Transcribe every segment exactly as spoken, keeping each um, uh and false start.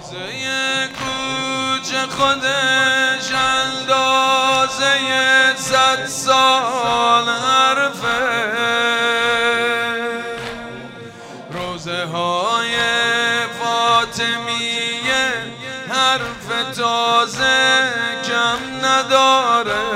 روزه کوچه خودش اندازه صد سال حرفه، روزه های فاطمیه حرف تازه کم نداره.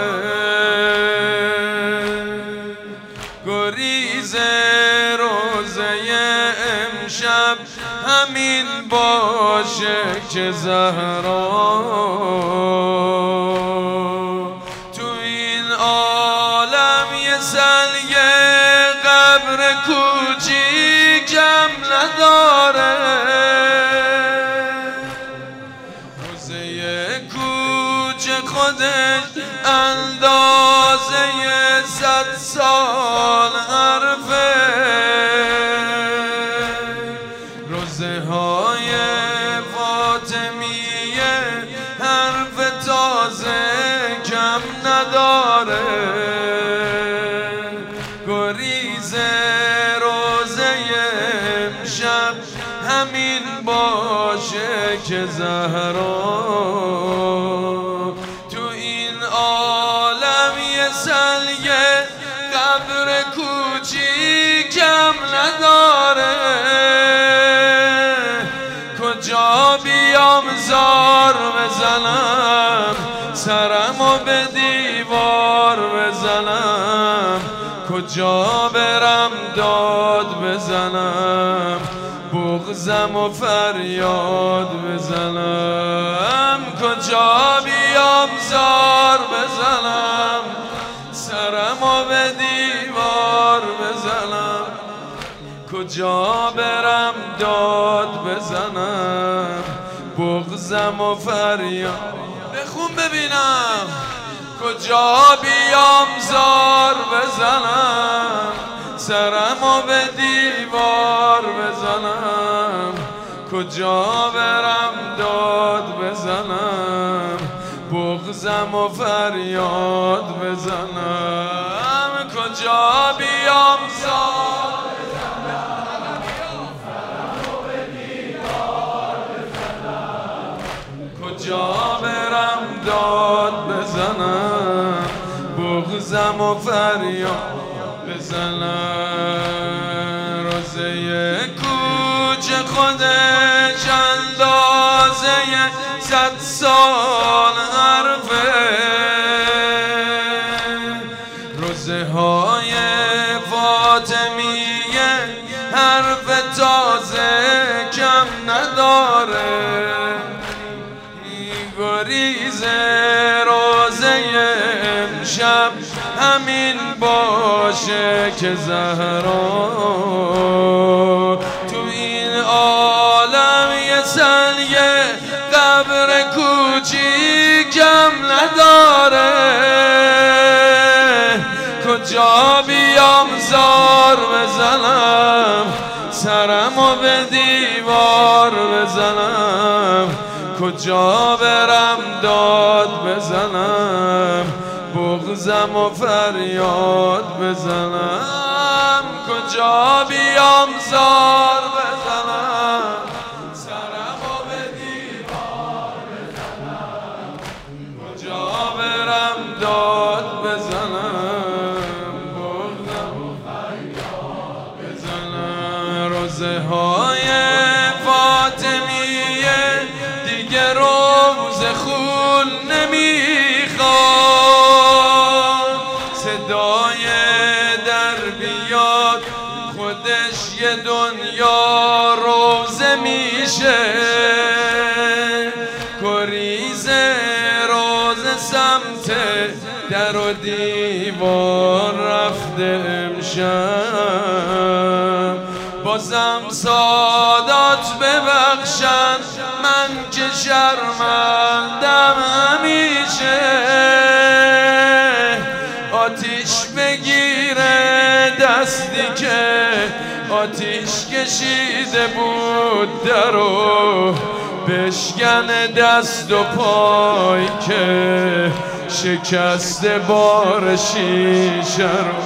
گریز روزه امشب همین باشه که زهرا تو این عالم یه سلیه قبر کوچیکم نداره. روزه کوچه خودش اندازه صد سال حرفه، روزه های فاطمیه حرف تازه کم نداره. گریز روزه امشب همین باشه که زهرا تو این عالم یه سلیه قبر کوچیکم نداره. کجا بیام زار بزنم سرمو به دیوار بزنم، کجا برم داد بزنم بغضم و فریاد بزنم، کجا بیام زار بزنم سرمو به دیوار بزنم، کجا برم داد بزنم بغضم و فریاد. بخون ببینم. کجا بیام زار بزنم سرمو به دیوار بزنم، کجا برم داد بزنم بغضم و فریاد بزنم، کجا بیام زار بزنم سرمو به دیوار بزنم، کجا برم داد بزنم بغضم و فریاد بزنم. روزه کوچه خودش اندازه صد سال حرفه، روزه های فاطمیه حرف تازه کم نداره. گریز روزه امشب همین باشه که زهرا تو این عالم یه سلیه قبر کوچیکم نداره. کجا بیام زار بزنم سرمو به دیوار بزنم، کجا برم داد بزنم بغضم و فریاد بزنم، کجا بیام زار بزنم سرمو به دیوار بزنم، کجا برم داد بزنم بغضم و فریاد بزنم. روزه های فاطمیه دیگه روز خون نمیخواد، صدای در بیاد خودش یه دنیا روزه میشه. گریز روزه سمت در و دیوار رفته امشب، بازم سادات ببخشن من که شرمندم همیشه. آتیش بگیره دستی که آتیش کشیده بود درو، بشکن دست و پای که شکسته بار شیشه رو.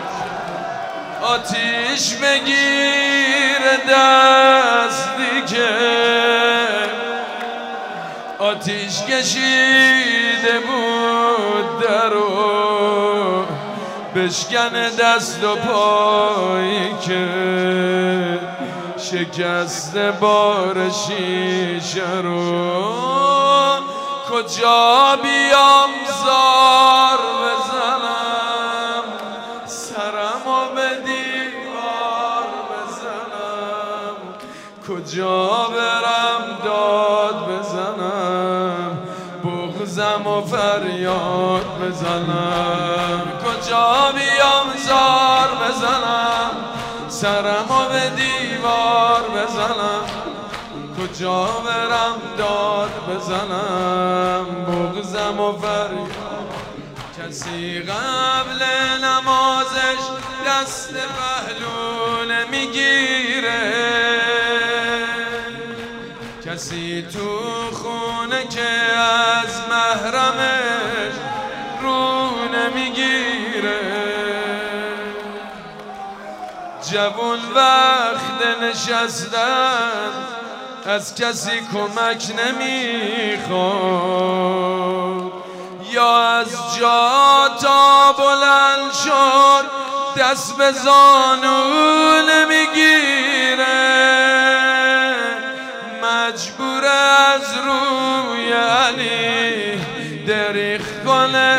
آتیش بگیر دستی که آتیش کشیده بود درو بشکنه دست و پایی که شکست بار شیشه رو کجا بیام زار بزنم سرمو به دیوار بزنم کجا برم داد بزنم بغضم و فریاد بزنم کجا بیام زار بزنم سرمو به دیوار بزنم کجا برم داد بزنم بغضم و فریاد کسی قبل نمازش دست پهلو نمیگیره کسی تو خونه که از محرمش رو نمیگیره جوون وقت نشستن از کسی کمک نمیخواد یا از جا تا بلند شد دست به زانو نمیگیره مجبور از روی علی دریغ کنه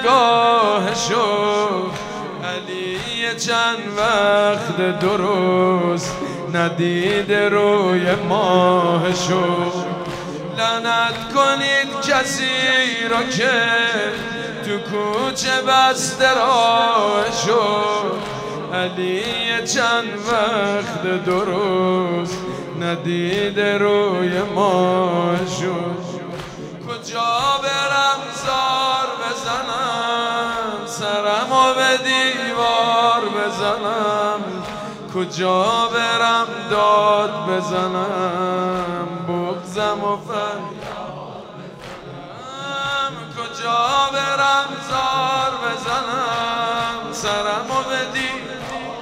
نگاهشو علی چند وقت درست ندیده روی ماهشو لعنت کنید کسی را که تو کوچه بسته راهشو علی چند وقت درست ندیده روی ماهشو کجا برم زار بزنم سرمو به دیوار بزنم کجا برم داد بزنم بغضم و فریاد بزنم کجا برم زار بزنم سرمو به دیوار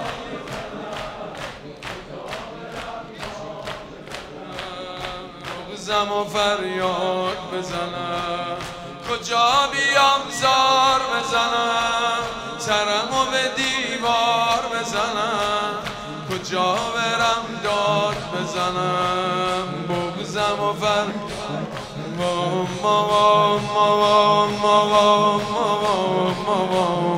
بغضم و فریاد بزنم کجا بیام زار بزنم سرمو به دیوار بزنم کجا برم داد بزنم بغضم و فریاد ما ما ما ما ما ما ما